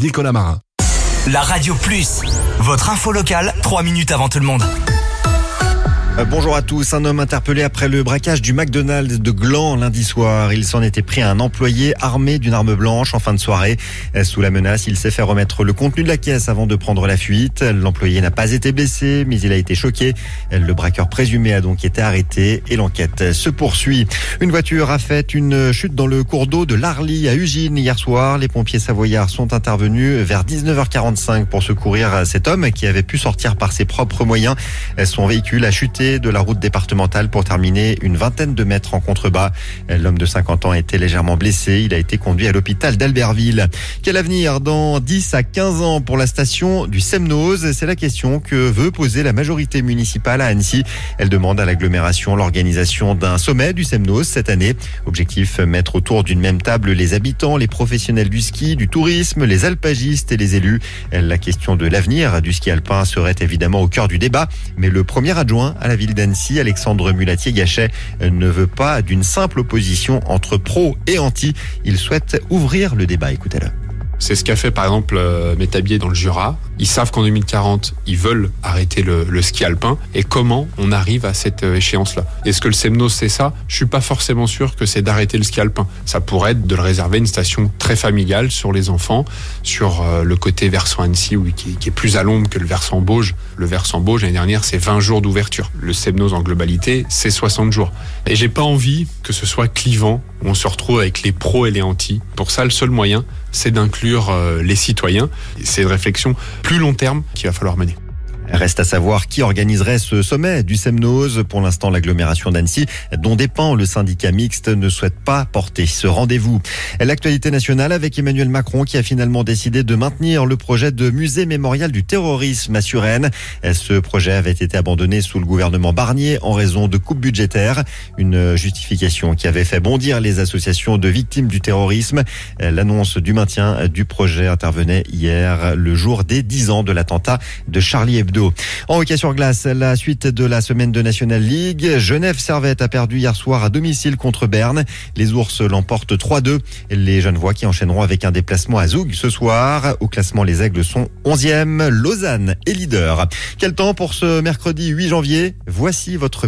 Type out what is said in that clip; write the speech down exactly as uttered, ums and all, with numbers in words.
Nicolas Marin. La Radio Plus, votre info locale, trois minutes avant tout le monde. Bonjour à tous. Un homme interpellé après le braquage du McDonald's de Gland lundi soir. Il s'en était pris à un employé armé d'une arme blanche en fin de soirée. Sous la menace, il s'est fait remettre le contenu de la caisse avant de prendre la fuite. L'employé n'a pas été blessé, mais il a été choqué. Le braqueur présumé a donc été arrêté et l'enquête se poursuit. Une voiture a fait une chute dans le cours d'eau de l'Arly à Ugine hier soir. Les pompiers savoyards sont intervenus vers dix-neuf heures quarante-cinq pour secourir cet homme qui avait pu sortir par ses propres moyens. Son véhicule a chuté de la route départementale pour terminer une vingtaine de mètres en contrebas. L'homme de cinquante ans a été légèrement blessé. Il a été conduit à l'hôpital d'Albertville. Quel avenir dans dix à quinze ans pour la station du Semnoz? C'est la question que veut poser la majorité municipale à Annecy. Elle demande à l'agglomération l'organisation d'un sommet du Semnoz cette année. Objectif, mettre autour d'une même table les habitants, les professionnels du ski, du tourisme, les alpagistes et les élus. La question de l'avenir du ski alpin serait évidemment au cœur du débat, mais le premier adjoint à la ville d'Annecy, Alexandre Mulatier-Gachet, ne veut pas d'une simple opposition entre pro et anti. Il souhaite ouvrir le débat. Écoutez-le. C'est ce qu'a fait par exemple euh, Métabier dans le Jura. Ils savent qu'en deux mille quarante, ils veulent arrêter le, le ski alpin. Et comment on arrive à cette euh, échéance-là? Est-ce que le Semnoz c'est ça? Je suis pas forcément sûr que c'est d'arrêter le ski alpin. Ça pourrait être de le réserver une station très familiale sur les enfants, sur euh, le côté versant Annecy oui, qui, qui est plus à l'ombre que le versant Bauge. Le versant Bauge l'année dernière c'est vingt jours d'ouverture. Le Semnoz en globalité c'est soixante jours. Et j'ai pas envie que ce soit clivant, où on se retrouve avec les pros et les anti. Pour ça le seul moyen c'est d'inclure euh, les citoyens. C'est une réflexion plus long terme qu'il va falloir mener. Reste à savoir qui organiserait ce sommet du Semnoz. Pour l'instant, l'agglomération d'Annecy, dont dépend le syndicat mixte, ne souhaite pas porter ce rendez-vous. L'actualité nationale avec Emmanuel Macron qui a finalement décidé de maintenir le projet de musée mémorial du terrorisme à Suresnes. Ce projet avait été abandonné sous le gouvernement Barnier en raison de coupes budgétaires. Une justification qui avait fait bondir les associations de victimes du terrorisme. L'annonce du maintien du projet intervenait hier, le jour des dix ans de l'attentat de Charlie Hebdo. En hockey sur glace, la suite de la semaine de National League. Genève Servette a perdu hier soir à domicile contre Berne. Les Ours l'emportent trois deux. Les Genevois qui enchaîneront avec un déplacement à Zoug ce soir. Au classement, les Aigles sont onzième. Lausanne est leader. Quel temps pour ce mercredi huit janvier? Voici votre